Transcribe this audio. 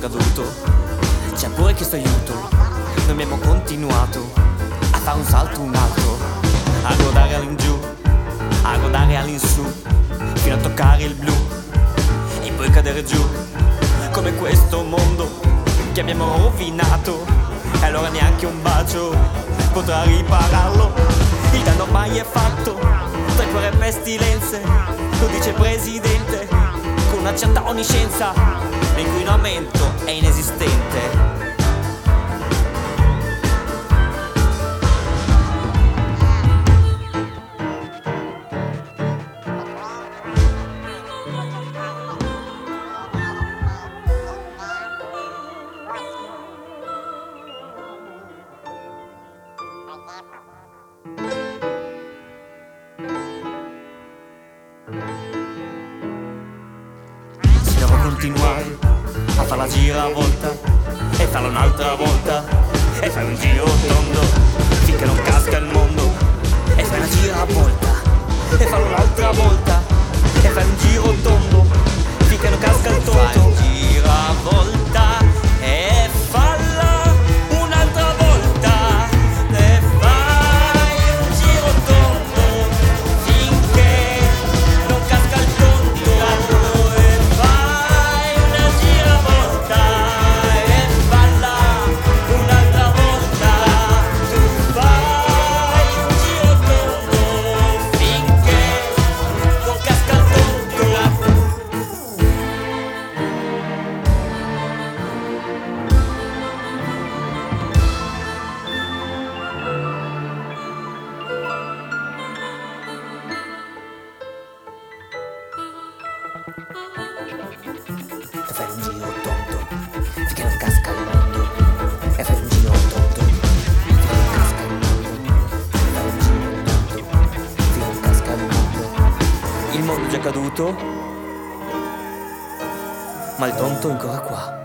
caduto, ci ha pure chiesto aiuto. Noi abbiamo continuato a fare un salto, un alto, a guardare all'ingiù, a guardare all'insù, fino a toccare il blu e poi cadere giù, come questo mondo che abbiamo rovinato. E allora neanche un bacio potrà ripararlo. Il danno ormai è fatto, tra guerre e pestilenze, lo dice il presidente con una certa onniscienza. L'inquinamento è inesistente. Si dovrà continuare a far la giravolta e farla un'altra volta e fare un giro tondo finché non casca il mondo, e fare una giravolta e farla un'altra volta e fare un giro tondo finché non casca il tondo. Giravolta e falla un'altra volta e fai un giro tondo finché non casca il tondo, e fai una giravolta e falla un'altra volta. Tu fai un giro tondo finché non casca il tondo. Tu fai un giro tondo finché non casca il mondo, e fai un giro tondo finché non casca il mondo, fai un giro tondo finché non casca il mondo. Il mondo è già caduto, ma il tonto è ancora qua.